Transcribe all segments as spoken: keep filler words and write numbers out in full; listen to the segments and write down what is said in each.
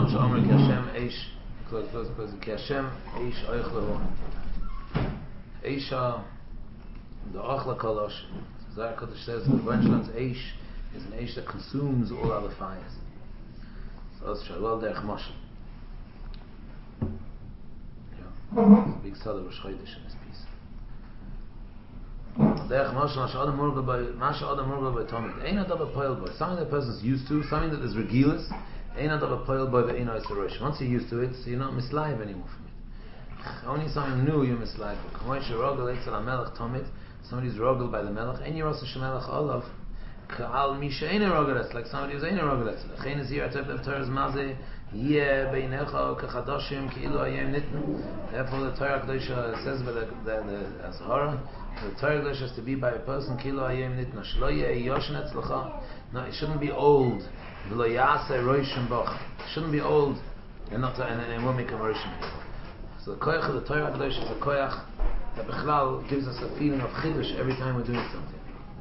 Shalom Shalom Ki Hashem Eish. Close, close, close. Ki Hashem Eish Oich Lehu. Eisha, the Ochla Kolosh. Zohar Kodesh says the Rebbeinu Eish is an Eish that consumes all other fires. So that's Shalom Derech Moshe. Yeah, it's a big Sada Rosh Chodesh in this piece. Derech Moshe, Masha Adam Murga by Masha Adam Murga by Tomit. Ein Adam Apoel by something that person's used to, something that is regulus. Ein Adam Apoel by the Ein Oisorosh. Once you're used to it, so you're not mislive anymore from it. Only something new you're mislive. Kamoish Rogel Eitzel HaMelech Tomit. Somebody's rogel by the Melech. Ein Yeros HaShemelech Olav. Ka'al Misha Ein Rogel. It's like somebody who's Ein Rogel. Lechein is here. Ateb Lev Torah's Mazeh. Yeh Beinecha Kachadashim Ki'ilu Hayem Nitn. Therefore the Torah Kedosha says by the, the, the Azhara, the Torah Kedosha has to be by a person Ki'ilu Hayem Nitn. Shlo Yeh Yoshen Etzlecha. No, it shouldn't be old. V'lo Yaseh Roishim Bach. It shouldn't be old and not and, and it won't make a Roishim anymore. So the koyach of the Torah Kedosha is a koyach that Bechlal gives us a feeling of chidush every time we're doing something.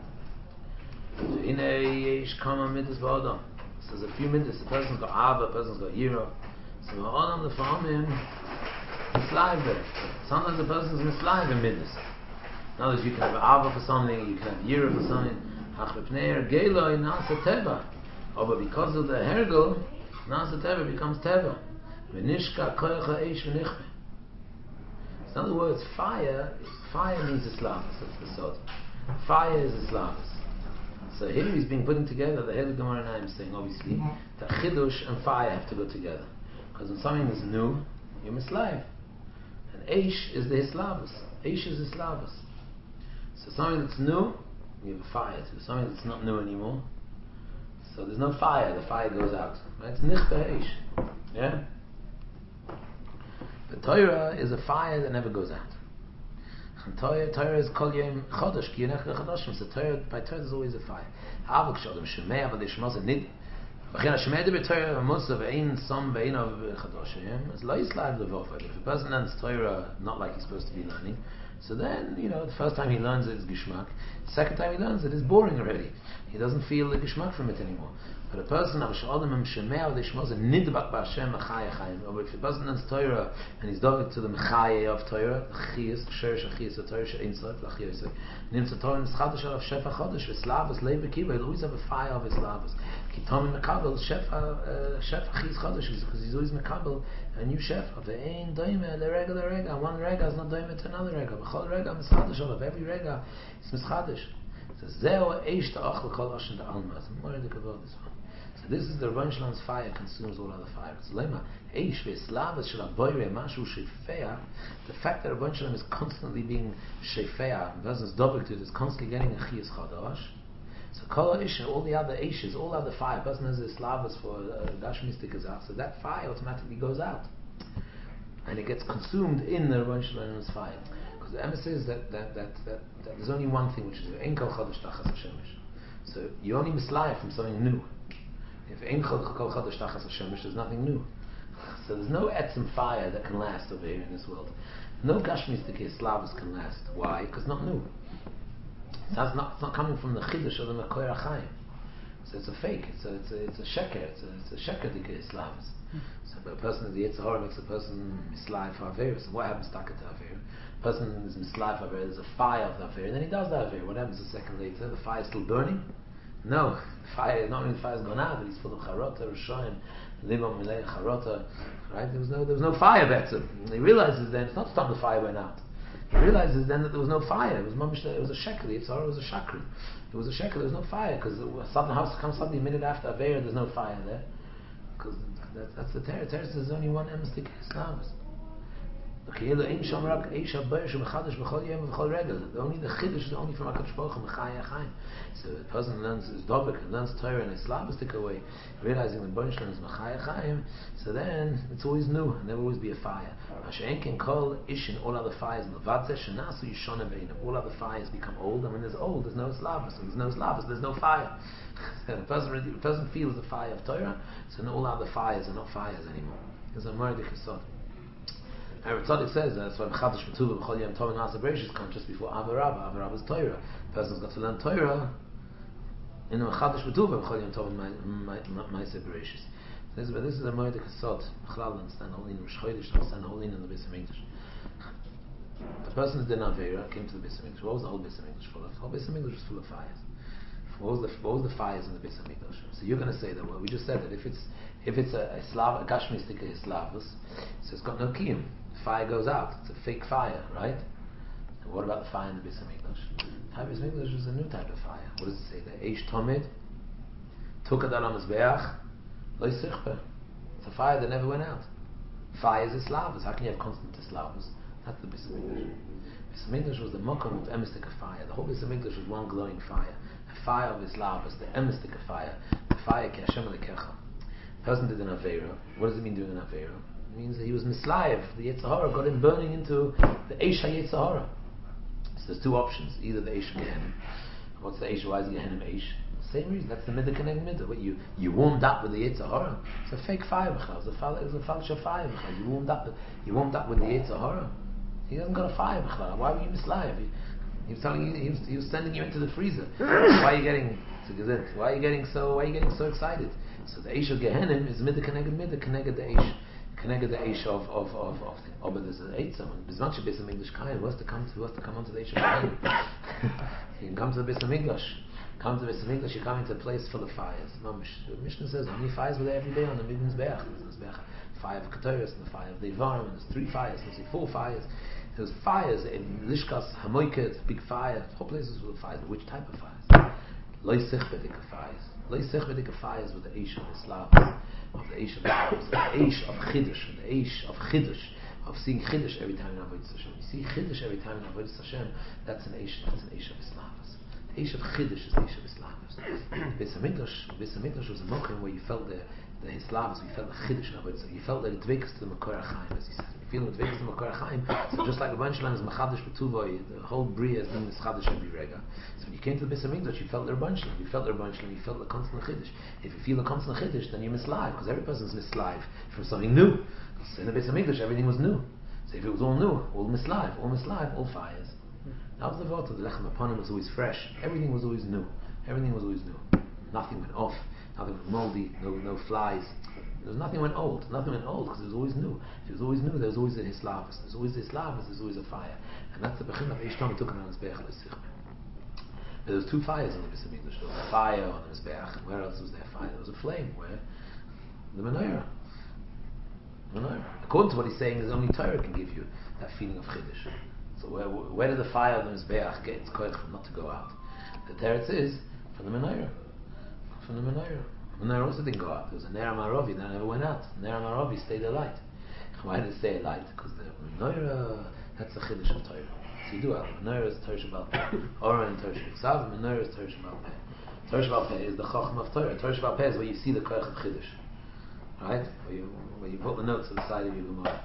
Inei yesh kama midas ba'adam. So there's a few midas. The person's got ava, the person's got yira. So ba'adam the farmim mislive there. Sometimes the person's mislive in midas. In other words, you can have ava for something, you can have yira for something. Hachlepneir gelo nasa teva. Oh, but because of the hergel, nasa teva becomes teva. V'nishka koyach ha'esh v'nichme. In other words, fire, fire means Islam. That's the sort. Fire is Islam. So here he's being putting together the Helig Gemara and I'm saying, obviously, that Chidush and fire have to go together. Because when something is new, you're mislive. And Eish is the Islavus. Eish is Islavus. So something that's new, you have a fire to. Something that's not new anymore. So there's no fire, the fire goes out. Right? It's Nichta Eish. Yeah? The Torah is a fire that never goes out. And Torah, Torah is kol yom chodesh, ki yonech lechodoshim. So Torah, by Torah there's always a fire. Avok shodem shemei, avad yishmaz nid. V'chen hashemei de b'Torah v'musav ve'ein som ve'ein av chodoshim. It's lo yislav levofa. If a person learns Torah not like he's supposed to be learning, so then, you know, the first time he learns it is gishmak. The second time he learns it is boring already. He doesn't feel the gishmak from it anymore. But a person, or if the person learns Torah and he's dovek to the mechaye of Torah, the chiyas, the sherish achiyas of Torah, she'ein sof, l'chiyas, nimtza Torah nischadash alav shefa chodesh, v'slavas, lev v'kiva, he'll always have a fire of his lavas. Ki tomim mekabel, shefa, shefa chiyas chodesh, because he's always mekabel a new shefa. Ve'ein doime, l'rega, l'rega, one rega is not doime to another rega, v'chol rega, mischadash alav, every rega is mischadash. So zeo eish ta'ach l'kol oshen da'alma. It's more than about this one. So this is the Rebbeinu Shalom's fire consumes all other fire. It's lema eish ve'slavas shel aboyre mashu shefeya. The fact that Rebbeinu Shalom is constantly being shefeya, the person's double to it, is constantly getting a chiyas chadash. So kol eish, all the other eishes, all other fire, the person has a slavas for uh, gashmistic azach, so that fire automatically goes out, and it gets consumed in the Rebbeinu Shalom's fire. Because the Emes says that that, that that that there's only one thing, which is ein kol chadash tachas hashemesh. So you only mislive from something new. If ein kol chadash tachas hashemesh, there's nothing new. So there's no etzim fire that can last over here in this world. No gashmistic slavas can last. Why? Because not new. So that's not, it's not coming from the chidush or the mekoyer achayim. So it's a fake. It's a it's a, it's a sheker. It's a it's a sheker dikei slavas. So a person, the Yetzer Hara makes a person mislive for aver. So what happens to aver? A person is mislive for aver. There's a fire of the aver, and then he does the aver. What happens a second later? The fire is still burning. No, the fire, not only the fire's gone out, but he's full of charota, rishayim, libam milei charota. Right? There was no, there was no fire better. And he realizes then it's not stop the fire went out. He realizes then that there was no fire. It was mamish, it was a shekel. It's it was a shakri. It was a shekel. There was no fire because sudden house comes suddenly a minute after Aveir. There's no fire there because that, that's the terror. Terror there's only one emistic Islam. Only the chiddush is only from HaKadosh Baruch Hu, Mechai Achayim. So the person learns his dobek and learns Torah and Islavastic away, realizing the Rebbeinu Shalom is Mechai Achayim. So then it's always new, and there will always be a fire. Mashen can call ishin all other fires levatzeh shenasu yishona bein. All other fires become old, and when there's old, there's no Islavas. When there's no Islavas, there's no fire. So the person, the person feels the fire of Torah, so no, all other fires are not fires anymore. There's a murder chesed. And Ritzadik says that's why Mechadash B'Tuva B'Chol Yom Tov and Asa Bereshis come just before Avarabba. Avarabba is Torah. The person's got to learn Torah in the Mechadash B'Tuva B'Chol Yom Tov and Ma'aseh Bereshis. This, but this is a moed kasod. Chalal understand the whole in Rosh Chodesh, understand the whole in the Beis Hamikdash. A person who did an Avera came to the Beis Hamikdash. What was the whole Beis Hamikdash full of? The whole Beis Hamikdash was full of fires. What was the what was the fires in the Beis Hamikdash? So you're going to say that, well, we just said that if it's if it's a, a Slav, a Gashmi stick of Slavus, so it's got no kiyum. Fire goes out. It's a fake fire, right? And what about the fire in the Beis Hamikdash? The Beis Hamikdash was a new type of fire. What does it say? The Eish Tomid took it on Mizbeach. Lo Sichbe. It's a fire that never went out. Fire is Slavus. How can you have constant Slavus? That's the Beis Hamikdash. Beis Hamikdash was the mokum of emistic fire. The whole Beis Hamikdash was one glowing fire. A fire of Islavus, the emistic fire. The fire ki Hashem Elokecha. The person did an Avera. What does it mean doing an Avera? It means that he was mislayev. The Yetzer Hara got him burning into the Eish HaYetzer Hara. So there's two options. Either the Eish Gehenim. What's the Eish? Why is Gehenim Eish? Same reason. That's the Midah Keneg Midah. What you you warmed up with the Yetzer Hara. It's a fake fire. It's a fal it's a false fire. You warmed up. You warmed up with the Yetzer Hara. He hasn't got a fire. Why were you mislayev? He, he was telling you. He was, he was sending you into the freezer. Why are you getting to Gezint? Why are you getting so? Why are you getting so excited? So the Eish of Gehenim is Midah Keneg Midah Keneg the Eish. Connected the Eish of of of of the oh, but there's an Eitzah. There's much of Beis Hamikdash Kain. Who has to come to? Who has to come onto the Eish of Gehenim? You can come to the Beis Hamikdash. Come to the Beis Hamikdash. You come into a place full of fires. Mamish. The Mishnah says how many fires were there every day on the Midden's Beach? There's the fire of Keteris and the fire of the Ivarim. And there's three fires. There's four fires. There's fires in Lishkas Hamoiket, big fire. The whole place is full of fires. Which type of fires? Lo Sichbedik fires. Lo Sichbedik fires with the Eish of Islam. Of the Eish of the Arabs, the Eish of Chiddush, the Eish of Chiddush, of seeing Chiddush every time in Avodas Hashem. You see Chiddush every time in Avodas Hashem. That's an Eish. That's an Eish of Islam. The Eish of Chiddush is the Eish of Islam. Beis Hamikdash, Beis Hamikdash was a mokum where you felt the the Islavs, you felt the Chiddush in Avodas. You felt that it dvekas to the Makor HaChaim, as he says. You feel it dvekas to the Makor HaChaim. So just like a bunch of is Machadish B'Tuvoy, the whole Bria is doing this Chadish every rega. So when you came to the Beis Hamikdash, you felt the Rebbeinu Shalom, you felt the Rebbeinu Shalom, you felt the constant Chiddush. If you feel the constant Chiddush, then you miss live, because every person's missed live from something new. So in the Beis Hamikdash, everything was new. So if it was all new, all miss live, all miss live, all fires. That was the vote of the Lechem Aponim was always fresh. Everything was always new. Everything was always new. Nothing went off. Nothing went moldy. No, no flies. There was nothing went old. Nothing went old because it was always new. If it was always new, there was always a Hislavus. There's always a Hislavus. There's always a fire. And that's the Bechin of Eish Tom took on his Be'ech L'Sichme. There was two fires in the Beis Hamikdash. There was a fire on the Mizbeach. Where else was there fire? There was a flame. Where? The Menorah. The Menorah. According to what he's saying, there's only Torah can give you that feeling of Chiddush. So where, where did the fire of the Mizbeach get its koyach from not to go out? The teretz is from the Menorah. From the Menorah. The Menorah also didn't go out. There was a Ner HaMaravi that never went out. Ner HaMaravi stayed alight. Why did it stay alight? Because the Menorah, that's the Chiddush of Torah. So you do have the Menorah is Torah Shabbat Peh. Ora and Torah Shabbat. The Menorah is Torah Shabbat Peh. Torah Shabbat Peh is the Chacham of Torah. Torah Shabbat Peh is where you see the koyach of Chiddush. Right? Where you, where you put the notes on the side of your Gemara.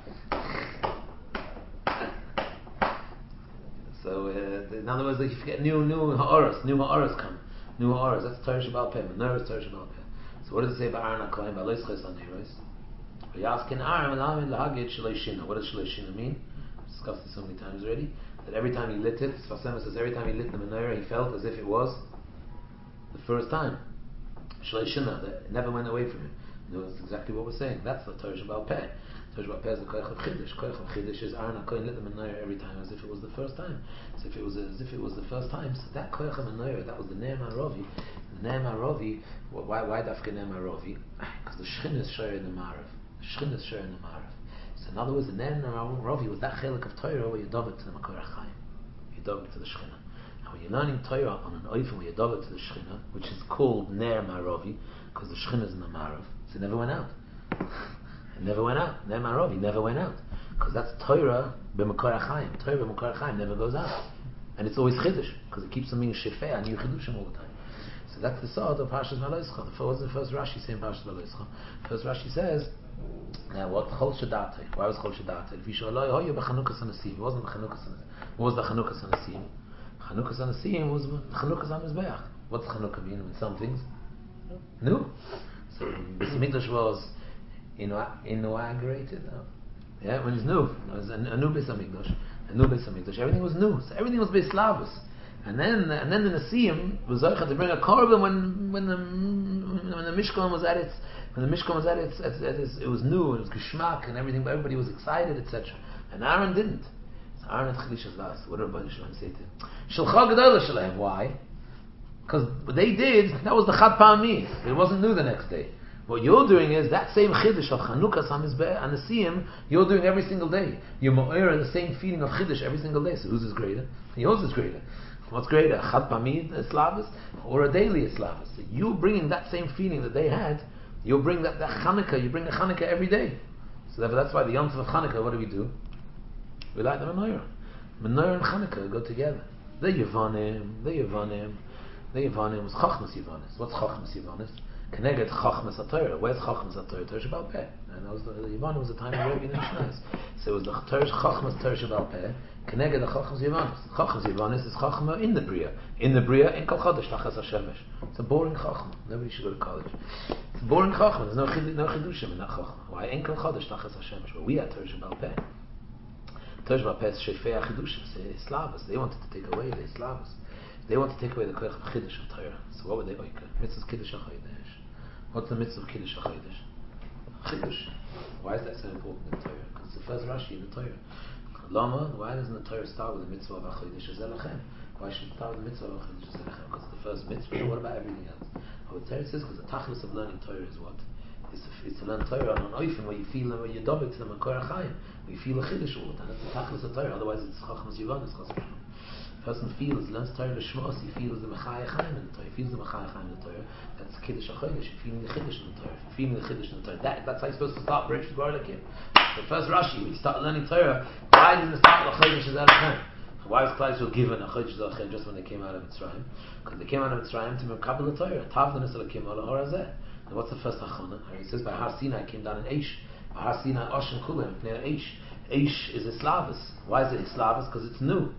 So, uh, in other words, like you get new, new ha'oros, new ha'oros come, new ha'oros. That's Torah Shabbat Peh. Menorah is Torah Shabbat Peh. So, what does it say about Aaron HaKohen? By Lois Ches HaNeiros. V'yaskin Aaron L'Amin L'Hagid Shalei Shina. What does Shalei Shina mean? We've discussed this so many times already. That every time he lit it, Sfas Emes says every time he lit the Menorah, he felt as if it was the first time. Shalei Shina, that it never went away from him. You know, that's exactly what we're saying. That's the Torah Shabbat Peh. Torah Shabbat Peh is the koyach of Chiddush. Koyach of Chiddush is Aaron HaKohen lit the Menorah every time as if it was the first time. So if it was as if it was the first time, so that koyach of Menorah, that was the Ner HaMaravi. The Ner HaMaravi, why why dafke Ner HaMaravi? Because the Shechina is share in the Marav. The Shechina is share in the Marav. So in other words, the Ner HaMaravi was that chelik of Torah where you dove it to the Makor HaChaim. You dove it to the Shechina. And when you're learning Torah on an oifen where you dove it to the Shechina, which is called Ner HaMaravi, because the Shechina is in the Marav, so it never went out. It never went out. Ner HaMaravi never went out. Because that's Torah b'Makor HaChaim. Torah b'Makor HaChaim never goes out. And it's always Chiddush, because it keeps on being Shefeh and new Chiddushim all the time. So that's the sort of Parshas Valoischa. The first, the first Rashi saying Parshas Valoischa. First Rashi says, now what? Chol Shadate. Why was Chol Shadate? If you show Eloi, oh, you're b'Chanukas HaNesim. It wasn't b'Chanukas HaNesim. What was the Chanukas HaNesim? Chanukas HaNesim was Chanukas HaMizbeach. What's Chanukah mean? In some things? No. So Beis Hamikdash was inaugurated. No. Yeah, when it's new. It was a, a new Beis Hamikdash. A new Beis Hamikdash. Everything was new. So everything was Beis Slavus. And then and then the Nesiim was Zochah to bring a korban when when the when the Mishkan was at its when the Mishkan was at it, it's, it's, it's, it was new, it was geschmack and everything, but everybody was excited, et cetera. And Aaron didn't. So Aaron had Chiddush last. What did Rabbi Shalom say to him? Shalcha Gedolah Shalem. Why? Because what they did, that was the Chad Pa'ami. It wasn't new the next day. What you're doing is that same Chiddush of Chanukah Samizbeh and Nesiyim, you're doing every single day. You're Mo'er the same feeling of Chiddush every single day. So whose is greater? Yours is greater. What's greater? A Chad Pa'ami Islavus or a daily Islavus? So you bringing that same feeling that they had, you'll bring that, that Chanukah, you bring the Chanukah every day. So therefore that's why the Yom Tov of Chanukah, what do we do? We light the Menorah. Menorah and Chanukah go together. The Yevanim, the Yevanim, the Yevanim was Chachmas Yevanis. What's Chachmas Yevanis? Keneged Chachmas HaTorah. Where's Chachmas HaTorah? Torah Sheba'al Peh. And that was the, the Yevanim was the time of Rebbe in Mishnah. So it was the Torah Chachmas Torah Sheba'al Peh. Keneged the Chachmas Yevanis. Chachmas Yevanis is Chachma in the Bria. In the Bria, in Kol Chodesh Tachas HaShemesh. It's a boring Chachma. Nobody should go to college. It's a boring Chachma. There's no chid, no chidushim in that Chachma. Why? In Kol Chodesh Tachas HaShemesh. But we had Torah Sheba'al Peh. Torah Sheba'al Peh is Shefei HaChidushim. It's Slavas. They wanted to take away the Slavas. They want to take away the koach of Chiddush of Torah. So what would they oika? Mitzvah Kiddush HaChodesh. What's the mitzvah of Kiddush HaChodesh? Chiddush. Why is that so important in Torah? Because it's the first Rashi in the Torah. Lama, why doesn't the Torah start with the mitzvah of HaChodesh Zelachem? Why should it start with the mitzvah of HaChodesh Zelachem? Because it's the first mitzvah. So what about everything else? What the Torah says, because the tachlis of learning Torah is what? It's to, it's to learn Torah on an oifen where you feel where you dobe to the Makor HaChaim, where you feel a Chiddush all the time. That's the tachlis of Torah. Otherwise, it's Chachmas Yivanis. Person feels, learns Torah L'Shmos, he feels the Mechai Chaim in the Torah. He feels the Mechai Chaim in the Torah. That's Kiddush HaChodesh. You're feeling the Chiddush in the Torah. You're feeling the Chiddush in the Torah. That, that's how you're supposed to start B'Reish G'Orlakim. The first Rashi, when you start learning Torah, why didn't it start with Chodesh Zelachem? Why was Klal Yisrael given a Chodesh Zelachem just when they came out of Mitzrayim? Because they came out of Mitzrayim to Mekabel the Torah. Tavdanis Elokim Ola Hor Hazeh. And what's the first Hachana? It says by Har Sinai came down in Eish. By Har Sinai Oshem Kulim near Eish. Eish is Islavus. Why is it Islavus? Because it's new.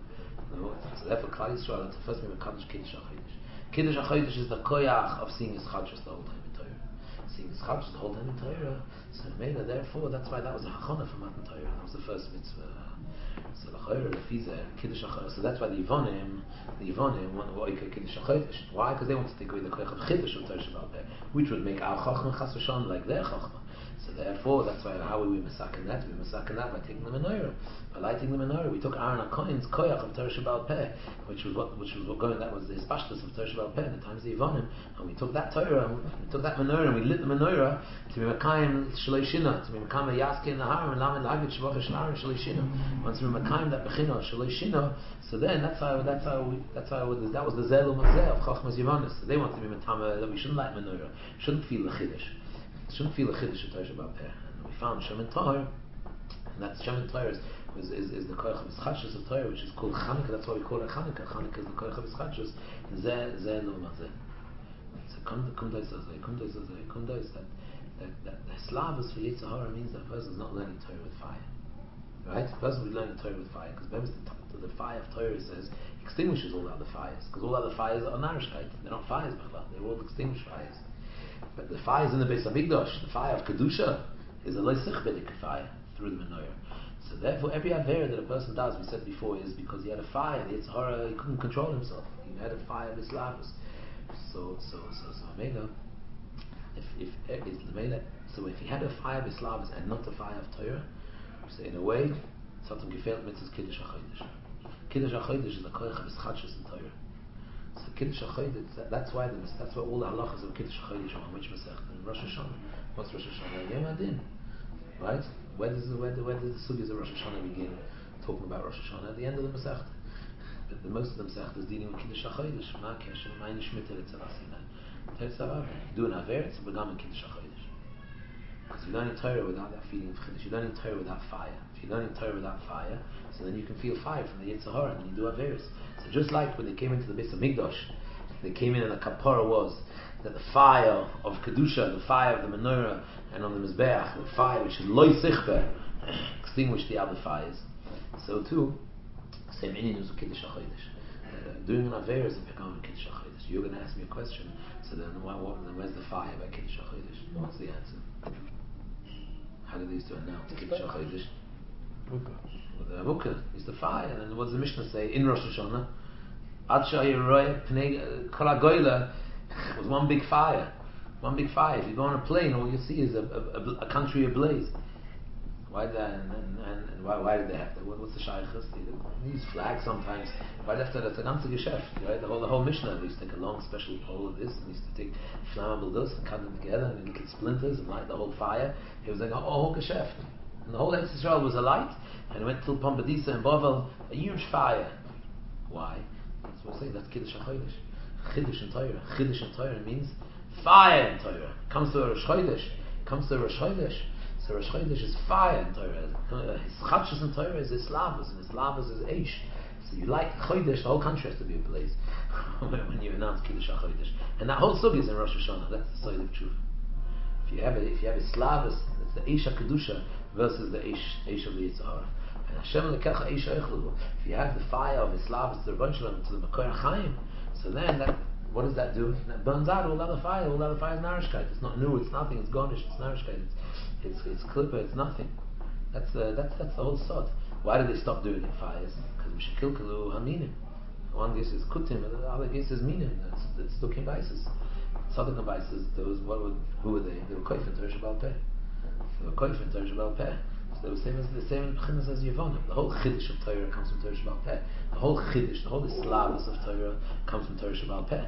So therefore, Klal Yisrael had to first be Mekadosh Kiddush HaChodesh. Kiddush HaChodesh is the koyach of seeing his chadshus the whole time in Torah. Seeing his chadshus the whole time in Torah. So Mela, therefore, that's why that was a hachana for Matan Torah. That was the first mitzvah. So l'chayra lefiza Kiddush HaChodesh. So that's why the Yivonim, the Yivonim want to oika Kiddush HaChodesh. Why? Because they want to take away the koyach of Chiddush of Torah Sheba'al Peh, which would make our chachma chas v'shalom like their chachma. So therefore, that's why how we masakin that? We masakin that by taking the menorah, by lighting the menorah. We took Aaron HaKohen's koyach of Torah Sheba'al Peh, which was what, which was what going. That was the hispashtus of Torah Sheba'al Peh in the times of the Yivonim, and we took that Torah, and we took that menorah, and we lit the menorah to be mekayim shalei shina, to be mekayim yaski in the har and lamed lagid shvach shnar shalei shina. Once we mekayim that bechina shalei shina, so then that's how that's how we, that's how it was, that was the zelum of zeh of chachmas Yivonis. So they want to be metama that we shouldn't light menorah, shouldn't feel the chiddush. Shouldn't feel a chiddush of Torah Sheba'al Peh. And we found Shemin Torah, and that's Shemin Torah is, is, is, is the koyach of Ischachus of Torah, which is called Chanukah. That's why we call it Chanukah. Chanukah is the koyach of Ischachus. Zeh zeh lo mazeh. So kum kum dois azeh, kum dois azeh, kum dois that that that the slavus for Yetzer Hara means that a person is not learning Torah with fire, right? A person will be learning Torah with fire because remember the, the fire of Torah says extinguishes all the other fires because all other fires are narishkeit. They're not fires, they're all extinguished fires. But the fires in the Beis Hamikdash, the fire of Kedusha, is a loisich bedik fire through the menorah. So therefore, every avera that a person does, we said before, is because he had a fire. The Yetzer Hara, he couldn't control himself. He had a fire of his lavas. So, so, so, so, Amela, if if it's the so if he had a fire of his lavas and not a fire of Torah, so in a way, something gefehlt mitzvahs Kiddush HaChodesh. Kiddush HaChodesh is the koyach of his chadshus in Torah. So Kiddush HaChodesh, that's why the, that's why all the halachas of Kiddush HaChodesh are on which Masechta? In Rosh Hashanah. What's Rosh Hashanah? Yom Adin, right? Where does the where, where does the sugyas of Rosh Hashanah begin? Talking about Rosh Hashanah at the end of the Masechta. But the most of the Masechta is dealing with Kiddush HaChodesh. Ma kesher, ma nishmita letzavasina. Tetzavav. You do an aver, it's a begam in Kiddush HaChodesh. Because you're learning Torah without that feeling of Chiddush. You're learning Torah without fire. If you're learning Torah without fire, so then you can feel fire from the Yetzer Hara and you do averis. So just like when they came into the Beis Hamikdash, they came in and the kapara was that the fire of Kedusha, the fire of the menorah, and on the Mizbeach, the fire which is loy sichbe, extinguished the other fires. So too, same inyan is with Kiddush HaChodesh. Uh, doing an aver is a pekam Kiddush HaChodesh. You're going to ask me a question, so then, what, what, then where's the fire by Kiddush HaChodesh? What's the answer? How do these two announce Kiddush HaChodesh? Well, the Avukah is the fire, and then what does the Mishnah say in Rosh Hashanah? Ad she'ayiroi pnei kol hagoyla was one big fire. One big fire. If you go on a plane, all you see is a, a, a country ablaze. Why that? And, and, and why, why did they have that? What, what's the shaykhs? They use flags sometimes. Why after that's a ganze geschäft, right? The whole the whole Mishnah. They used to take a long special pole of this, and they used to take flammable dust and cut them together, and then get splinters and light the whole fire. It was like a whole geschäft. And the whole Eretz Yisrael was a light, and it went till Pombedisa and Bovel, a huge fire. Why? That's what I say. That's Kiddush HaChodesh. Chiddush in Torah. Chiddush in Torah means fire in Torah. Comes to a Rosh Chodesh. Comes to a Rosh Chodesh. So Rosh Chodesh is fire in Torah. His Chadshus in Torah is Islavus, and Islavus is Eish. So you like Chodesh, the whole country has to be ablaze when you announce Kiddush HaChodesh. And that whole sugi is in Rosh Hashanah. That's the side of truth. If you have it, if you have Islavus, it's the Eish HaKedusha versus the Eish, Eish of the Yitzhar. And Hashem lekecha Eish HaEchlu. If you have the fire of Islavus to the Rebbeinu Shalom, to the Makor HaChaim, so then that, what does that do? That burns out all other fire. All other fire is Narishkeit. It's not new. It's nothing. It's garnish. It's Narishkeit. It's it's it's clipper. It's nothing. That's uh, that's that's the whole sod. Why did they stop doing it fires? Because Mishakilkalu Haminim. One guess is Kutim, and the other guess is Minim. That's that's Stukim Baisis. Sadakim Baisis. Those what would who were they? They were Koif and Torah Shabal Peh. They were Koif and Torah Shabal Peh. So they were same as the same in B'chinas as Yevonim. The whole Chiddush of Torah comes from Torah Shabal Peh. The whole Chiddush, the whole Islavus of Torah comes from Torah Shabal Peh.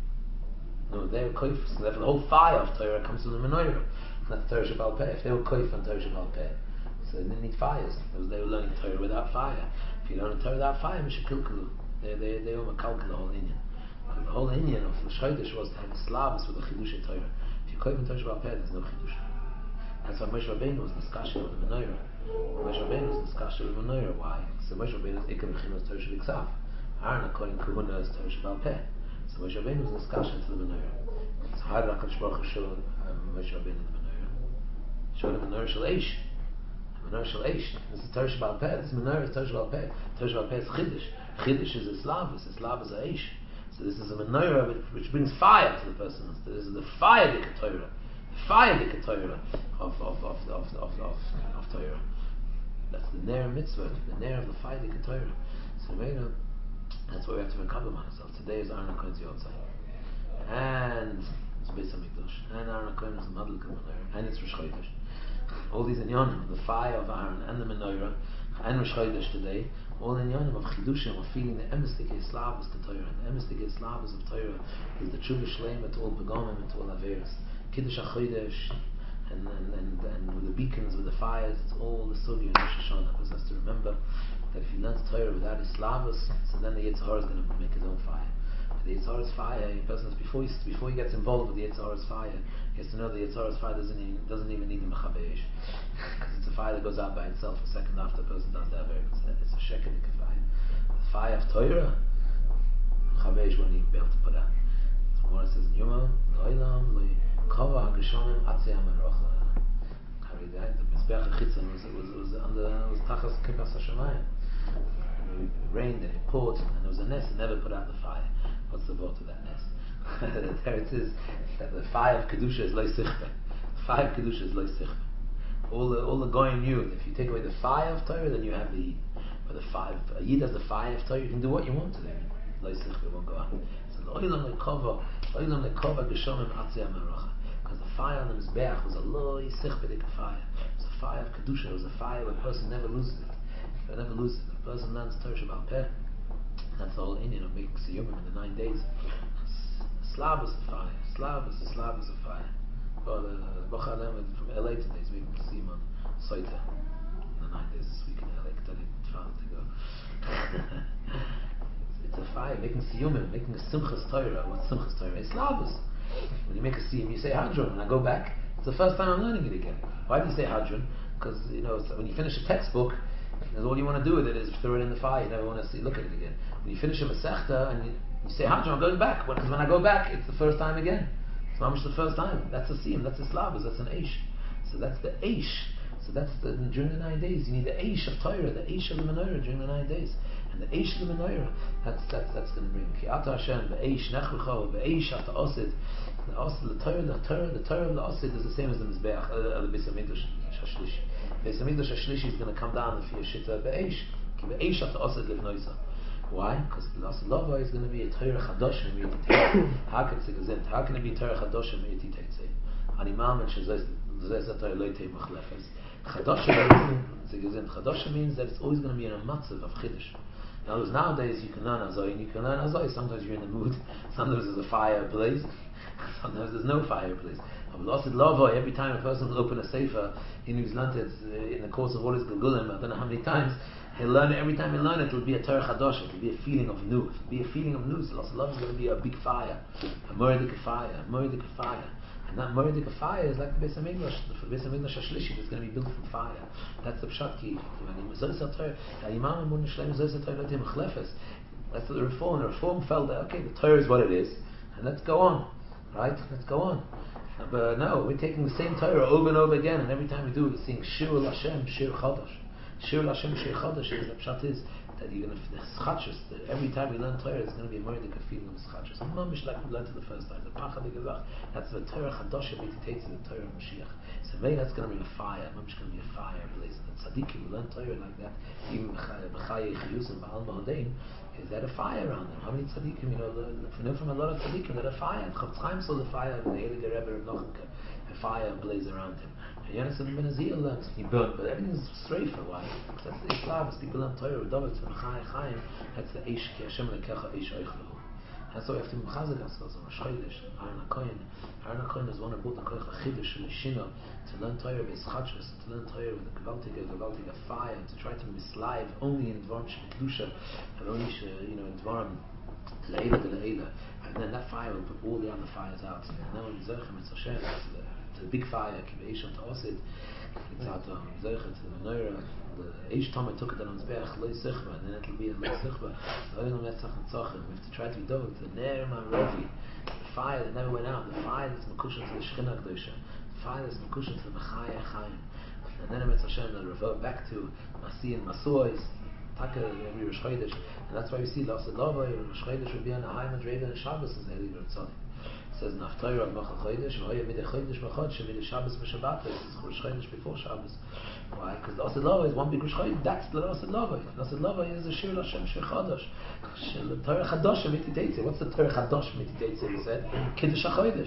No, they were koif. So therefore, the whole fire of Torah comes from the menorah. That's Torah Shabal Peh. If they were koif on Torah Shabal Peh, so they didn't need fires. Because they were learning Torah without fire. If you learn Torah without fire, Mishakilkalu. They they they were makalkal the whole Indian. The whole Indian of the Chodesh was to have Islavus with a chidush in Torah. If you koif on Torah Shabal Peh, there's no chidush. That's why Moshe Rabbeinu was discussion with the menorah. Moshe Rabbeinu was discussion with the menorah. Why? So Moshe Rabbeinu is ikar b'chinas Torah Shabiksav. Aaron according to Kahuna is Torah Shabal Peh. So Moshe Rabbeinu was discussion to the menorah. So how did HaKadosh Baruch Hu show Moshe Rabbeinu the menorah? Showed him the menorah shel Eish. The menorah shel Eish. This is Torah Shabal Peh. This menorah is Torah Shabal Peh. Torah Shabal Peh is Chiddush. Chiddush is Islavus. Islavus is Eish. So this is a menorah which, which brings fire to the person. So this is the fire dik Torah. The fire dik Torah of of of of of of, of Torah. That's the Ner Mitzvah. The Ner of the fire dik Torah. So you know, that's why we have to recover ourselves. Today is Aaron HaKohen's Yotzai. And it's Beis HaMikdash. And Aaron HaKohen is the Madlik of the Menorah. And it's Rosh Chodesh. All these inyanim, the fire of Aaron and the Menorah, and Rosh Chodesh today, all inyanim of Chidushim, of feeling the emistic Islavus to Torah. And the emistic Islavus of Torah is the true Shlema to all Pagomim and to all Averis. Kiddush HaChodesh, and, and, and, and with the beacons, with the fires, it's all the Sugi and Rosh Hashanah. Because has to remember that if he learns Torah without Islavus, so then the Yitzhar is going to make his own fire. But the Yitzhar's fire, a person before he before he gets involved with the Yitzhar's fire, he has to know the Yitzhar's fire doesn't even doesn't even need the mechabesh, because it's a fire that goes out by itself a second after a person does that. It's, it's a shekedik fire. The fire of Torah, mechabesh won't even be able to put out. The Gemara says, "Yuma lo'ilam lo'i kava hageshamim atzei amarocha." The Mizbeach HaChitzon was was was under was tachas kipas hashamayim. It rained and it poured, and there was a nest. It never put out the fire. What's the vote of that nest? There it is. That the fire of kedusha is loy sichbe. The fire of kedusha is loy sichbe. All the all the goyim knew that if you take away the fire of Torah, then you have the yid. But the fire, a yid has the fire of Torah. You can do what you want to them. Loy sichbe won't go out. So lo'ilam lekova, lo'ilam lekova geshamim atzei amarocha. Because the fire on the Mizbeach was a loy sichbedik fire. It was a fire of kedusha. It was a fire where a person never loses it. They never lose it. The person learns Torah Shabal Peh. That's the whole Indian of making Siyumim in the nine days. Slav is the fire. Slav is the Slav is the fire. Well, Bochalem from L A today is making Siyum on Soita. In the nine days this week in L A. Today, found to go. it's, it's a fire. Making Siyumim, making a Simchas Torah. What's Simchas Torah? It's Slavus. When you make a Siyum, you say Hadron. And I go back. It's the first time I'm learning it again. Why do you say Hadron? Because, you know, so when you finish a textbook, all you want to do with it is throw it in the fire. You never want to see, look at it again. When you finish a Masechta and you, you say, Hadron, I'm going back. Because when I go back, it's the first time again. It's not much the first time. That's a Siyum, that's a Slavus, that's an Eish. So that's the Eish. So that's the, during the nine days, you need the Eish of Torah, the Eish of the Menorah during the nine days. And the Eish of the Menorah, that's that's that's going to bring Ki Ata Hashem, the Eish Nechlecho, the Eish Ata Osid. The Osid, the Torah, the Torah, the Torah of the Osid is the same as the Mizbeach, uh, the Beis HaMikdash Shashlishi. Beis HaMikdash Shashlishi is going to come down if you shita be'eish. Ki be'eish ata osed livnoisa. Why? Because the Lasa Lava is going to be a Torah Chadoshim Yiti. How can it How can it be Torah Chadoshim Yiti Teitze? Animam and Shezez Torah Loite Machlefes. Chadoshim Chadoshim means that it's always going to be in a matzav of Chiddush. Now, nowadays you can learn Azoi, and you can learn Azoi. Sometimes you're in the mood. Sometimes there's a fire blaze. Sometimes there's no fire blaze. Every time a person will open a sefer in New Zealand, in the course of all his Gilgulim, I don't know how many times, he'll learn it. Every time he learn it, it'll be a Torah Chadosh. It'll be a feeling of new. It'll be a feeling of new. So love is going to be a big fire, a Murdik fire, a Murdik fire. And that Murdik fire is like the Beis HaMikdash. The Beis HaMikdash HaShlishi is going to be built from fire. That's the Pshat Ki. That's the Reform. The Reform felt that, okay, the Torah is what it is, and let's go on. Right? Let's go on. But no, we're taking the same Torah over and over again, and every time we do it, we're saying Shir Lashem, Shir Chodosh. Shir Lashem, Shir Chodosh, is the Pshat is that you're going to, Schachus, every time we learn Torah, it's going to be a Murdik, a feeling of Schachus. And Mamish, like we learned it the first time, the Pachad Gezach, that's the Torah Chadosh, it takes the Torah of Mashiach. So maybe that's going to be a fire, Mamish going to be a fire, blaze. And Tzaddikim, we learn Torah like that, even B'chayei Chiyus and Ba'al Ma'odein, is that a fire around them? How many tzaddikim, you know, we know from a lot of tzaddikim that a fire, Chofetz Chaim saw the fire, the Heilige Rebbe of Nochenke, a fire blaze around him. And Yonis ben Azil learns, he burned, but everything's straight for a while. Because that's the Islam, people learn Torah, David, Tzemachai Chaim, that's the Eish, Ki Hashem Lekecha Eish Eichlehu. That's why we have to be Mechazek ourselves on Rosh Chodesh, Aaron HaKohen. Aaron HaKohen is one who brought the Koich HaChidush and Shino to learn Torah with Schachus, to learn Torah with the Gavaltige, Gavaltige fire, to try to mislive only in Dvarim Shemekdusha, and only, you know, in Dvarim Le'ela de Le'ela. And then that fire will put all the other fires out. And then when Zerchem and Hashem, it's the big fire, Kibeishon to Osid, it's out of Zerchem to the Neura. The Eish Tomei took it on his back, Loi Sichba, and then it'll be a Loi Sichba. So Oilom Netzach and Tzachim, we have to try to be dog, the Ner Ma'arovi, the fire that never went out, the fire that's Mekusha to the Shechina Kedusha, the fire that's Mekusha to the Mechaya Chaim. And then Emetz Hashem will revert back to Masi and Masuos, Taka every Rosh Chodesh, and that's why we see Lasa Lava, Rosh Chodesh will be on the Haim and Reva and Shabbos as Eli Ritzodik. It says Naftoyer of Machal Chodesh, V'hoya Midei Chodesh V'chodsh, Midei Shabbos V'Shabbat, this is Rosh Chodesh before Shabbos. Why? Because the Lasa Lava is one big Rosh Chodesh, that's the Lasa Lava. Lasa Lava is the Shir Lashem Shir Chodosh. The Torah Chadosh Miti Teitze. What's the Torah Chadosh Miti Teitze? We said Kiddush HaChodesh.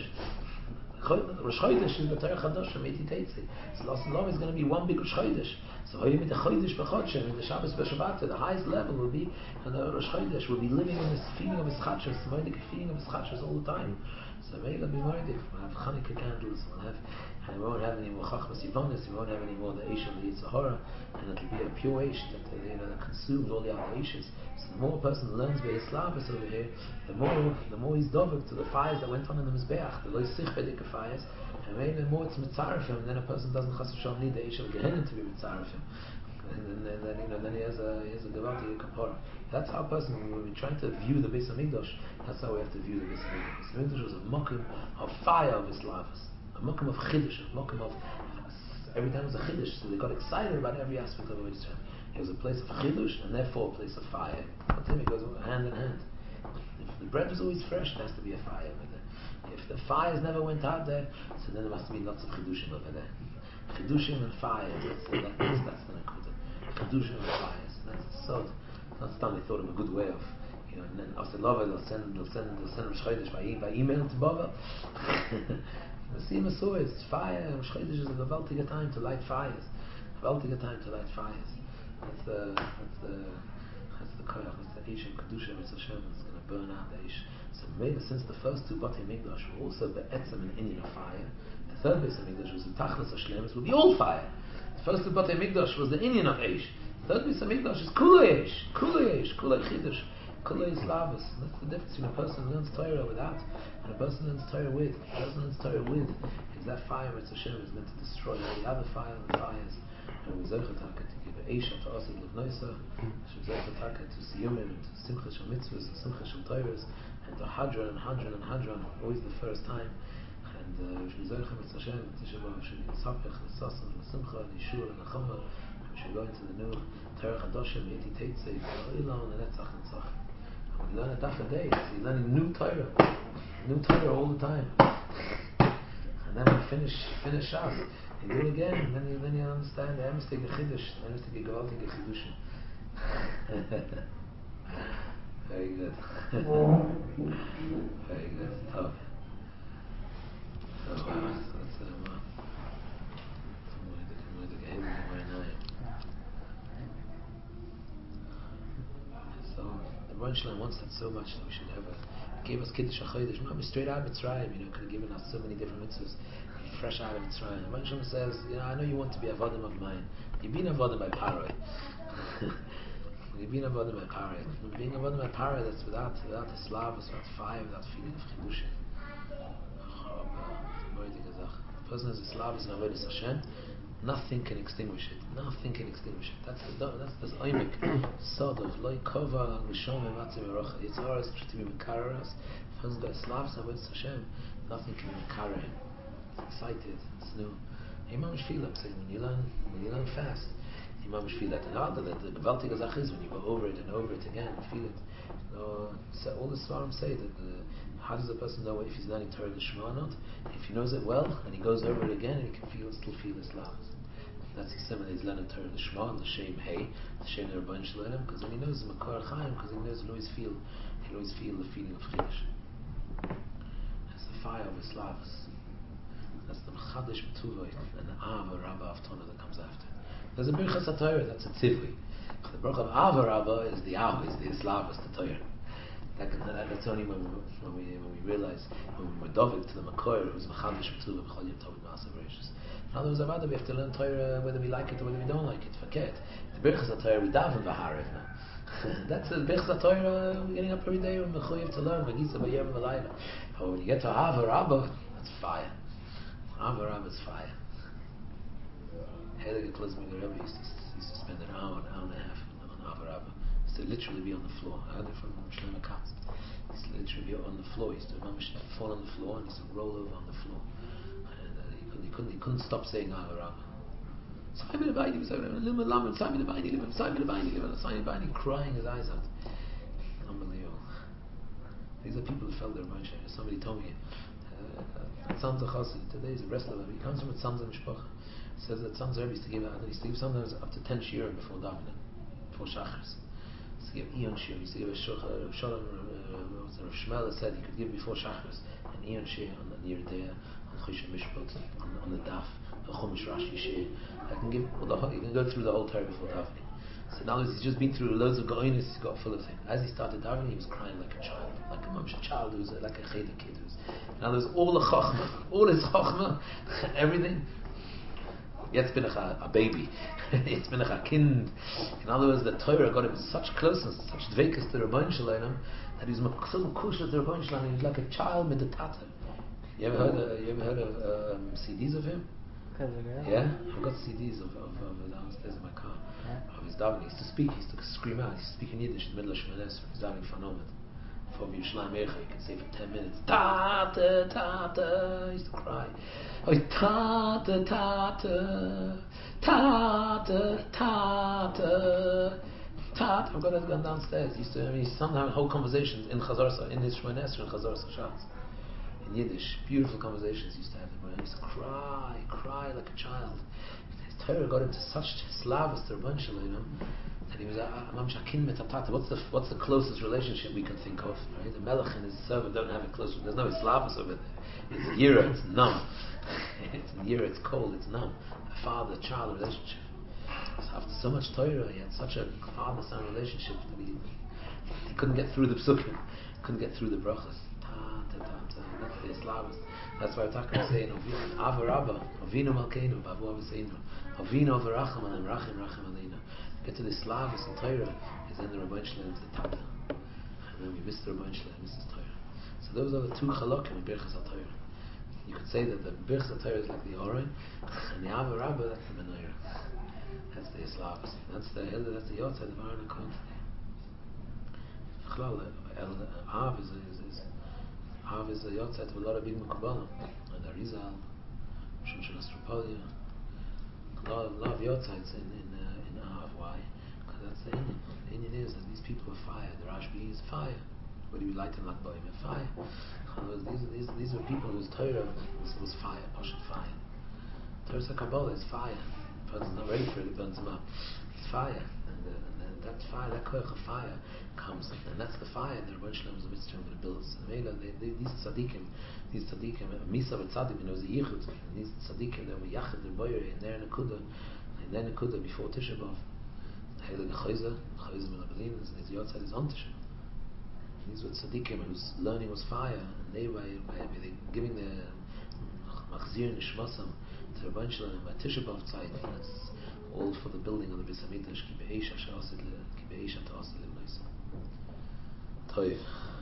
Rosh Chodesh is the Torah Chadosh Miti Teitze. So Lasa Lava is going to be one big Rosh Chodesh. So Hoya Midei Chodesh V'chodsh, and the Shabbos V'Shabbat, the highest level will be, and the Rosh Chodesh will be living in this feeling of his chachas, the feeling of his chachas all the time. So maybe it'll be Moedik. We'll have Chanukah candles, we'll have, and we won't have any more Chachmas Yivonis, we won't have any more the Eish of the Yitzhahara, and it'll be a pure Eish that, you know, that consumes all the other Eishes. So the more a person learns by Islavus over here, the more the more he's dovek to the fires that went on in the Mizbeach, the Lois Sich Bedika fires, and maybe the more it's Mitzarefim, and then a person doesn't Chas V'Shalom need the Eish of Gehenna to be Mitzarefim. And then, then, you know, then he has a he has a Gavalti Kapara. That's how a person, when we're trying to view the Beis HaMikdash, that's how we have to view the Beis HaMikdash. The Beis HaMikdash was a mokum of fire of Islavus, a mokum of Chiddush, a mokum of, every time it was a Chiddush, so they got excited about every aspect of it. It was a place of Chiddush, and therefore a place of fire. But then it goes hand in hand. If the bread was always fresh, there has to be a fire over there. If the fires never went out there, so then there must be lots of Chiddushim over there. Chiddushim and fire, that's, that's, that's the Nakuda. Chiddushim and fires, that's the sod. Not Stam, they thought of a good way of, you know, and then after Lava, they'll send, they'll send, they'll send Rosh Chodesh by, by email to Bava. The same as so is fire. Rosh Chodesh is a gewaltige time to light fires. Gewaltige time to light fires. That's the, that's the, that's the koyach. That's the Eish of Kedusha Mitzvah Hashem. It's going to burn out the Eish. So maybe since the first two Batei Mikdash were also be'etzem and inyan of fire, the third Beis HaMikdash was the Tachlis HaShlemus, would be all fire. The first two Batei Mikdash was the inyan of Eish. Third Beis HaMikdash is Kulei Eish, Kulei Eish, Kulei Chiddush, Kulei Islavus. That's the difference between a person who learns Torah without and a person who learns Torah with. A person who learns Torah with is that fire which Hashem is meant to destroy all the other fire and fires. And we Zerchataka to give Eish to us in Levnoisa, Zerchataka to Siyumim, and to Simcha Shal Mitzvahs, and Simcha Shal Torahs, and to Hadron and Hadron and Hadron, always the first time. And we Zerchem with Hashem, Tisha B'Av, should be Tzapech, L'Sasam, L'Simcha, L'Yishur, L'Nachama. We should go into the new Torah Chadoshim, Yeti Teitze, L'Olam, and Netzach and Tzach. And we learn it after days. You're learning new Torah, new Torah all the time. And then we finish finish up, you do it again, and then you, then you understand the Emes Tege Chiddush, the Emes Tege Gavaltige Chiddushim. Very good. Very good. Tough. So, uh, so that's um, uh, so the Rebbeinu Shalom wants that so much that we should have a gave us Kiddush HaChodesh. Mom, straight out of Mitzrayim, you know, could have given us so many different mitzvahs, fresh out of Mitzrayim. The Rebbeinu Shalom says, you know, I know you want to be avodim of mine. You've been avodim by Paroi. You've been avodim by Paroi. Being avodim by Paroi, that's without without the slavas, without fire, without feeling of chidushim. The person has a slav is an avodas Hashem. Nothing can extinguish it. Nothing can extinguish it. That's the that's the oimik sod of loy kova l'shom ematzi merocha. It's ours to be mekarer us. The person got a slav is avodas Hashem. Nothing can be mekarer him. It's excited. It's new. You mamish feel it. So when you learn when you learn fast, you mamish feel that. And other that the gewaltige Sache is when you go over it and over it again, you feel it. So, so all the svarim say that the how does a person know if he's learning Torah L'Shma or not? If he knows it well and he goes over it again, and he can feel, still feel his love. That's similar. He's learning Torah L'Shma and the Shem Hey, the Shem the Rebbeinu Shalom, because then he knows the Makar Chaim, because he knows he'll always feel, he'll always feel the feeling of Chiddush. That's the fire of his lavas. That's the Mechadish B'Tuvah and the Ava Rabba Avtona that comes after. There's a Birchas HaTorah, that's a Tzivui. The Birchas of Ava Rabba is the Ava, is the Islavas, the Torah. That, that, that's only when we, when we when we realize when we were David to the Makor who's Mechadish B'Tuvah B'Chol Yom Tov V'Ma'aseh Bereishis. In other words, we have to learn Torah whether we like it or whether we don't like it. Forget the Birchas HaTorah we daven v'harev now. That's the Birchas HaTorah we're getting up every day. We're mechuyev to learn. V'gisa b'yom v'layla. But when you get to Ava Rabba, that's fire. Ava Rabba is fire. Heilige Klezmer Rebbe used to used to spend an hour, an hour and a half on Ava Rabba. To literally be on the floor. I heard it from Shlomo Katz. He used to literally be on the floor. He used to fall on the floor and he used to roll over on the floor. And uh, he, couldn't, he couldn't he couldn't stop saying Ava Rabba. Simon Abaydi was Simon Abaydi, Simon Abaydi, Simon Abaydi, Simon Abaydi, crying his eyes out. Unbelievable. These are people who felt their Rebbeinu Shalom. Somebody told me uh, Tzanza Chassid, today is a wrestler. He comes from a Tzanza Mishpacha. Says that Tzanza Rebbe used to give out, he used to give sometimes up to ten shiurim before davening, before Shachris. He used to give Eon Shir, he used to give a Shalom, Rav Shmuel said he could give before Shachris an Eon Shir on the near day, on Choshen Mishpat, on, on the Daf, the Chumash Rashi Shir. I can give, well, the, you can go through the whole Torah before davening. So in other words, he's just been through loads of Goinis, he's got full of things. As he started davening, he was crying like a child, like a mum's child who was like a cheder kid. Who was, in other words, all the Chochmah, all his Chochmah, everything. Jetzt bin ich a, a baby. Jetzt bin ich a kind. In other words, the Torah got him such closeness, such dveikus to Rebbeinu Shalom, that he's so kusha to Rebbeinu Shalom. He was like a child with the tata. You ever heard? Of, you ever heard of um, C Ds of him? Yeah, I've got C Ds of, of, of downstairs in my car. Yeah. Of his davening. He used to speak. He used to scream out. He used to speak in Yiddish in the middle of Shemon Esrei. He's davening for Nomet. For Yerushalayim Eicha, you can say for ten minutes. Tata, tata. He used to cry. Oh, tata, tata, tata, tata, tata. I've got that gun downstairs. He used to. I mean, sometimes whole conversations in Chazar, in his Shemon Esrei, in Chazar Sashas, in Yiddish, beautiful conversations he used to have. He used to cry, cry like a child. His Torah got him to such slavas to Rebbeinu Shalom that he was a mamsha kin metatata. What's the what's the closest relationship we can think of? Right? The melech and his servant don't have a close. There's no slavas over there. It's yira, it's numb. It's yira, it's cold, it's numb. A father-child relationship. So after so much Torah, he had such a father-son relationship that he he couldn't get through the psukim, couldn't get through the brachas. That's the Islavas. That's why Taka is saying, Ava Rabba, Avinu Malkeinu, Babu Aviseinu, Avinu Avaracham, and Rachim Rachim Aleinu. Get to the Islavas and Torah, is then the Rebbeinu Shalom, the Tata. And then we miss the Rebbeinu Shalom, miss his Torah. So those are the two chalokim in Birchas HaTorah. You could say that the Birchas HaTorah is like the Oren, and the Ava Rabba, that's the Menorah. That's the Islavas. That's the Hilda, that's the Yotzei, the Varna Kohen. Av is, is, is Av is a Yotzei to a lot of big Mekubalim, and the Arizal, Shum Shel Astropolia, a lot, a lot of Yotzei's in in, uh, in Av. Why? Because that's the Indian. The Indian is that these people are fire. The Rashbi is fire. What do you light in Lag Boim? Fire. These these these are people whose Torah was, was fire, Pashat fire. Torah Kabbalah is fire. The person's not ready for it, it burns him up. It's fire, and, uh, and that fire, that koich of fire comes, and that's the fire. And the Rebbe Shalom is a mitzvah for the builders. And they, they, these tzaddikim, these tzaddikim, Misa v'tzaddik, and it was a yichud. And these tzaddikim, they were yachid the boyer in their nekuda, in their nekuda before Tisha B'av. Heilige Chayzer, Chayzer ben Abelin, is Yotzad is on Tisha B'av. These were tzaddikim whose learning was fire, and they were they giving their machzir nishmasam to the Rebbe Shalom by Tisha B'av tzeit. That's all for the building of the Beis Hamikdash. Ki be'esha she'asid le, ki be'esha ta'asid le b'noisa. Toiv.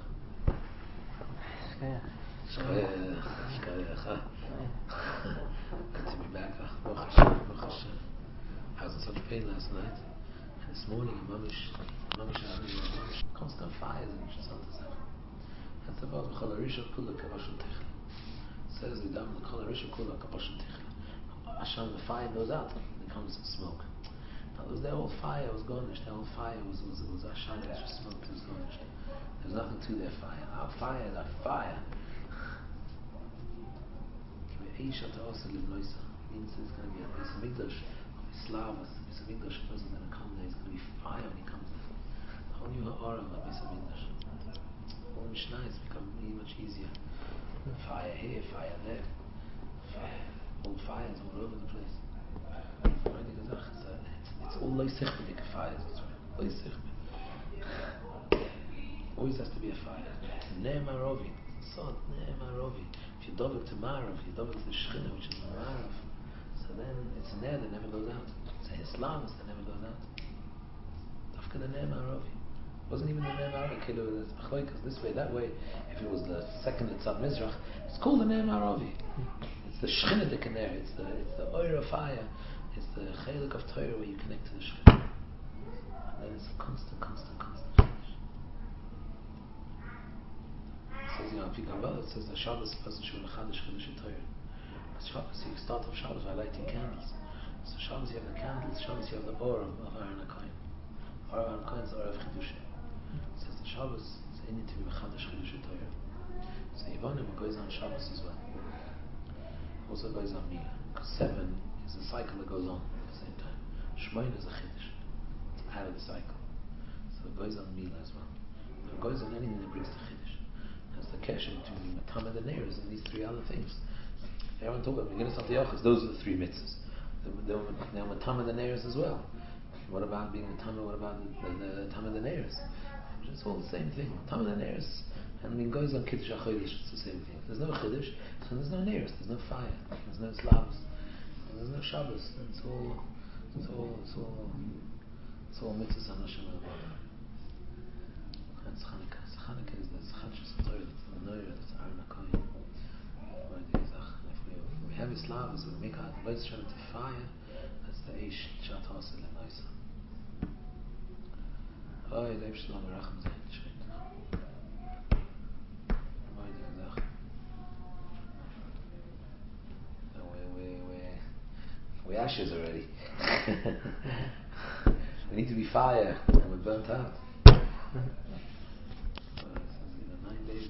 Shkaya. Shkaya. Shkaya. Good to be back. Baruch Hashem. Baruch Hashem. I was in such pain last night. And this morning, Mamish, Mamish, Mamish, constant fires in Shazat. That's about the Chol HaRishon Kula K'Oshel Techla. Says the Dam, the Chol HaRishon Kula K'Oshel Techla. Hashem, the fire goes out, and there comes smoke. Now, there was their whole fire was garnished. Their whole fire was was was Hashem. It was just smoke. It was garnished. There was nothing to their fire. Our fire is our fire. Means it's going to be a Beis Hamikdash of Islavas. Beis Hamikdash isn't going to come there. It's going to be fire when he comes there. The whole new ha'ara of Beis Hamikdash. All Mishnah has become really much easier. Fire here, fire there. Fire. Old fires all over the place. It's, it's all loy sichbedik fires. Loy sichbedik. Always has to be a fire. Ner Marovi. Sod, Ner Marovi. If you double to Marav, you double to the Shechina, which is Marav, so then it's a Ner that never goes out. It's a Islam that never goes out. After the Ner Marovi. It wasn't even the Ner Marovi. It's B'chloikas this way, that way. If it was the second Tzad Mizrach, it's called the Ner Marovi. It's the Shechina de Ner. It's the it's the oil of fire. It's the Chelik of Torah where you connect to the Shechina. And then it's a constant, constant, constant. It says, you know, if you go well, it says the Shabbos doesn't show the Chadash Chadash Torah. Shabbos, you start off Shabbos by lighting candles. So Shabbos you have the candles, Shabbos you have the Or of Aaron HaKohen. Or Aaron HaKohen is the Or of Chidushim. It says the Shabbos is in it to be Chadash Chadash Torah. So Yevonim goes on Shabbos as well. Also goes on Mila. Because seven is a cycle that goes on at the same time. Shmoin is a Chiddush. It's out of the cycle. So it goes on Mila as well. It goes on anything that brings the Chiddush. That's the kesher between the Matama and the Neiros and these three other things. They aren't talking about Megillas Antiochus. Those are the three mitzvahs. They were Matama and the Neiros as well. What about being Matama? What about the, the, the Matama and the Neiros? It's all the same thing. Matama and the Neiros. And I mean, goes on Kiddush HaChodesh, it's the same thing. There's no Kiddush, so there's no Neiros, there's no fire, there's no Slavs, there's no Shabbos. It's all, it's all, it's all, it's all mitzvahs on Hashem Eloheinu. That's Chanukah. Chanukah is the Chadshus Torah, it's the Noira, it's Aaron HaKohen. If we have Islavs, we make our Beis Shem into fire, that's the Eish Shat Hasid L'Noisa. Oh, the Eish Shalom Racham Zayin Shveit. We're ashes already. We need to be fire, and we're burnt out. Nine days.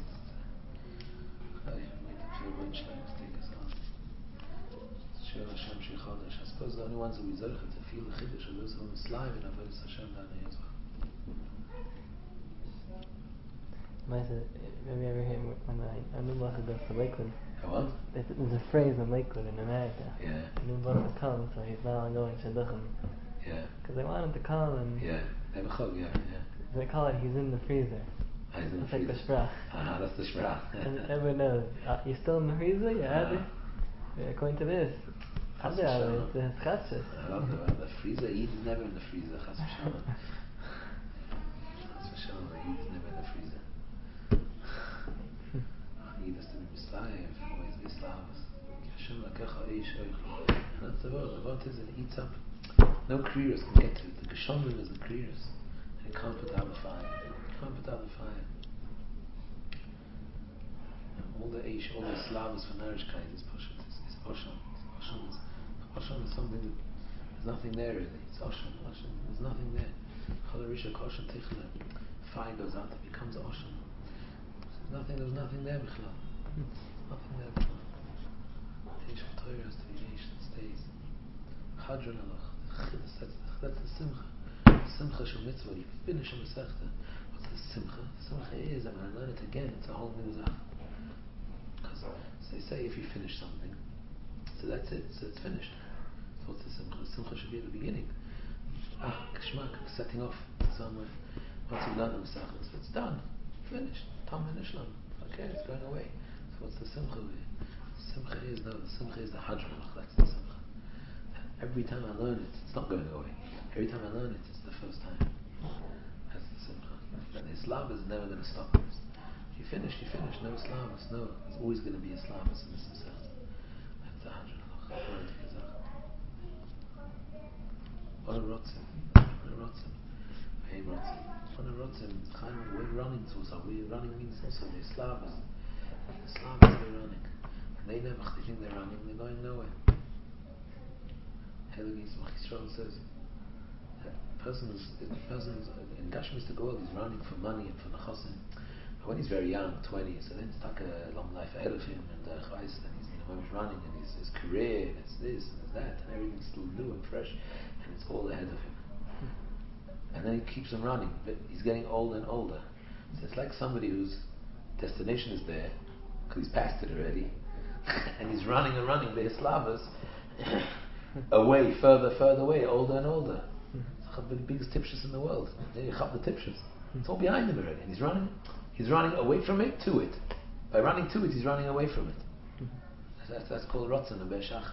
I suppose the only ones who we zercha to feel the chiddush are those who are slime in avodas Hashem down as well. Have you ever heard when I, I knew about to go to Lakewood? What? There's, there's a phrase in Lakewood in America. Yeah. New boss to come, so he's not going shidduchim. Yeah. Because they want him to come and. Yeah. They have a chog, yeah, yeah. They call it he's in the freezer. Ah, he's in It's the like freezer. the sprach. Ah, that's the sprach. And everyone knows. Uh, you're still in the freezer? Yeah, Ah. yeah, according to this. Chas It's v'shalom. the chassis. I love the, the freezer. Eid is never in the freezer. Chas v'shalom. Chas v'shalom. Eid is never in the freezer. Eid is to be Messiah. Always be Slavs. Hashem lakecha eish oich. And that's the word. The word is it eats up. No kriras can get to it. The Geshomim is the kriras. And it can't put out the fire. It can't put out the fire. And all the eish, all the Slavs for Narishkeit is Poshet. It's Osham. Osham is Osham is something that there's nothing there really. It's Osham. Osham. There's nothing there. Chalarisha Koshan Tichler. Fire goes out, it becomes Osham. There's nothing, there's nothing there, Bichlal. Nothing there, Bichlal. Eish of Torah has to be Eish that stays. Chadron Alach. That's, that's the Simcha. Simcha Shel Mitzvah, you finish a Masechta. What's the Simcha? Simcha is, I'm going to learn it again, it's a whole new Zach. Because they say if you finish something, so that's it, so it's finished. So what's the Simcha? The Simcha should be at the beginning. Ah, Kishmak, setting off somewhere. Once you've learned the Masechta, so it's done, finished. Tam Nishlam. Okay, it's going away. So what's the Simcha? Simcha is, no, the Simcha is the Hajrulach, that's the Simcha. Every time I learn it, it's not going away. Every time I learn it, it's the first time. That's the Simcha. And the Islam is never going to stop. If you finish, you finish. No Islam, it's no. There's always going to be Islam in this Masechta. That's the Hajrulach. What a rotzim. What a rotzim. Hey, rotzim. What a rotzim. We're running to us. We're running means also the Islam is. Islam is they're running. And they never think they're running, they're going nowhere. Helagis Machistron says that person is, the person is in Gashmis the world, he's running for money and for Nechosim. But when he's very young, twenty, so then it's like a long life ahead of him, and uh, and he's, you know, he's running, and his, his career, and it's this, and it's that, and everything's still new and fresh, and it's all ahead of him. And then he keeps on running, but he's getting older and older. So it's like somebody whose destination is there, because he's passed it already, and he's running and running the Islavas away, further, further away, older and older. It's the biggest tipshus in the world. You have the tipshus. It's all behind him already, and he's running. He's running away from it to it. By running to it, he's running away from it. That's, that's called Ratzon and Be'eshachas.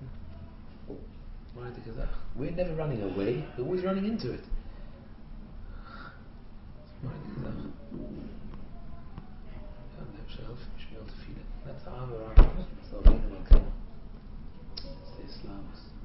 We're never running away, we're always running into it. That's our It's the Islam.